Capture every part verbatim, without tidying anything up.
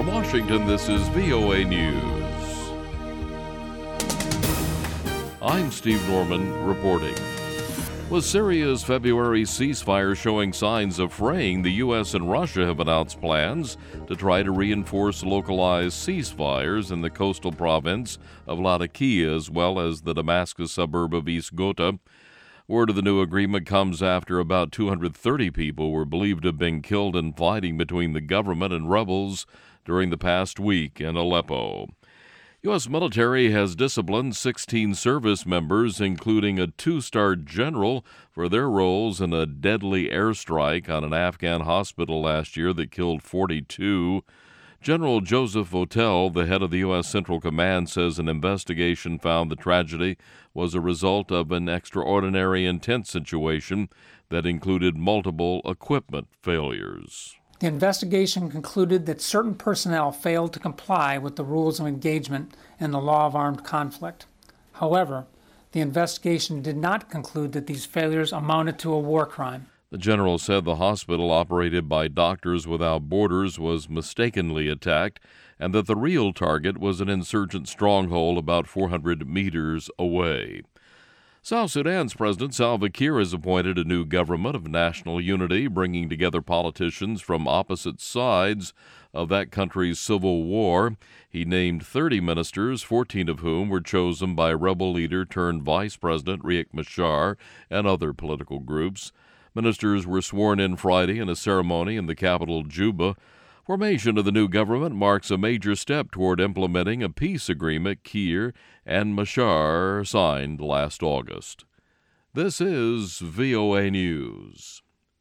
From Washington, this is V O A News. I'm Steve Norman reporting. With Syria's February ceasefire showing signs of fraying, the U S and Russia have announced plans to try to reinforce localized ceasefires in the coastal province of Latakia as well as the Damascus suburb of East Ghouta. Word of the new agreement comes after about two hundred thirty people were believed to have been killed in fighting between the government and rebels during the past week in Aleppo. U S military has disciplined sixteen service members, including a two-star general, for their roles in a deadly airstrike on an Afghan hospital last year that killed forty-two. General Joseph Votel, the head of the U S Central Command, says an investigation found the tragedy was a result of an extraordinary intense situation that included multiple equipment failures. The investigation concluded that certain personnel failed to comply with the rules of engagement in the law of armed conflict. However, the investigation did not conclude that these failures amounted to a war crime. The general said the hospital operated by Doctors Without Borders was mistakenly attacked and that the real target was an insurgent stronghold about four hundred meters away. South Sudan's President Salva Kiir has appointed a new government of national unity, bringing together politicians from opposite sides of that country's civil war. He named thirty ministers, fourteen of whom were chosen by rebel leader turned Vice President Riek Machar and other political groups. Ministers were sworn in Friday in a ceremony in the capital, Juba. Formation of the new government marks a major step toward implementing a peace agreement Kiir and Machar signed last August. This is V O A News.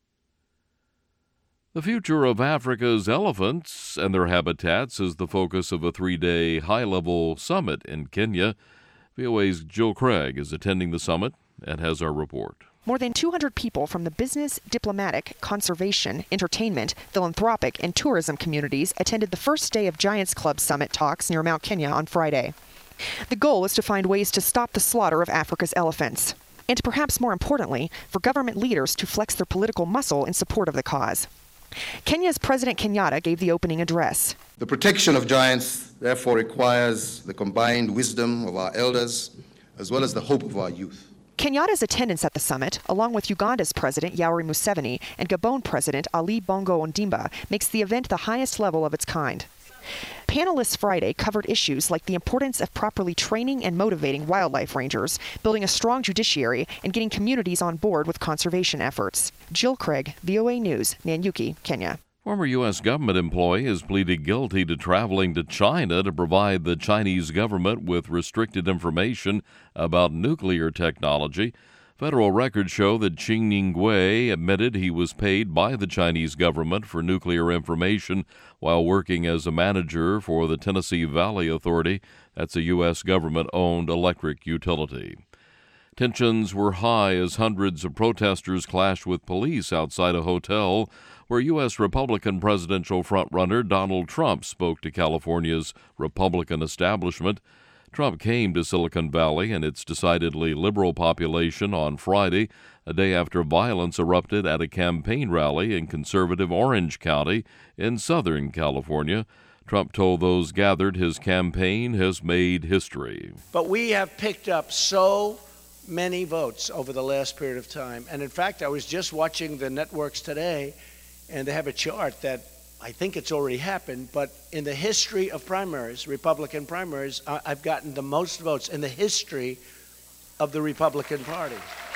The future of Africa's elephants and their habitats is the focus of a three-day high-level summit in Kenya. V O A's Jill Craig is attending the summit and has our report. More than two hundred people from the business, diplomatic, conservation, entertainment, philanthropic, and tourism communities attended the first day of Giants Club Summit talks near Mount Kenya on Friday. The goal is to find ways to stop the slaughter of Africa's elephants, and perhaps more importantly, for government leaders to flex their political muscle in support of the cause. Kenya's President Kenyatta gave the opening address. The protection of giants, therefore, requires the combined wisdom of our elders as well as the hope of our youth. Kenyatta's attendance at the summit, along with Uganda's President Yoweri Museveni and Gabon President Ali Bongo Ondimba, makes the event the highest level of its kind. Panelists Friday covered issues like the importance of properly training and motivating wildlife rangers, building a strong judiciary, and getting communities on board with conservation efforts. Jill Craig, V O A News, Nanyuki, Kenya. Former U S government employee has pleaded guilty to traveling to China to provide the Chinese government with restricted information about nuclear technology. Federal records show that Qing Ningwei admitted he was paid by the Chinese government for nuclear information while working as a manager for the Tennessee Valley Authority. That's a U S government-owned electric utility. Tensions were high as hundreds of protesters clashed with police outside a hotel where U S Republican presidential frontrunner Donald Trump spoke to California's Republican establishment. Trump came to Silicon Valley and its decidedly liberal population on Friday, a day after violence erupted at a campaign rally in conservative Orange County in Southern California. Trump told those gathered his campaign has made history. But we have picked up so many votes over the last period of time. And in fact, I was just watching the networks today, and they have a chart that I think it's already happened, but in the history of primaries, Republican primaries, I've gotten the most votes in the history of the Republican Party.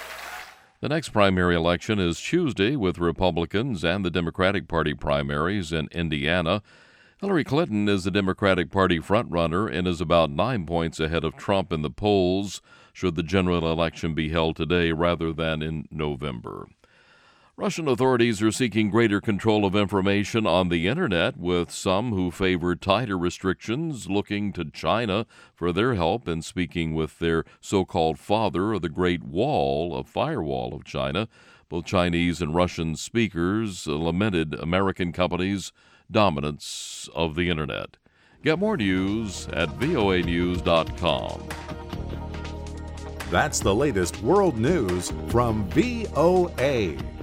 The next primary election is Tuesday, with Republicans and the Democratic Party primaries in Indiana. Hillary Clinton is the Democratic Party frontrunner and is about nine points ahead of Trump in the polls, should the general election be held today rather than in November. Russian authorities are seeking greater control of information on the Internet, with some who favor tighter restrictions looking to China for their help in speaking with their so-called father of the Great Wall, a firewall of China. Both Chinese and Russian speakers lamented American companies' dominance of the Internet. Get more news at V O A news dot com. That's the latest world news from V O A.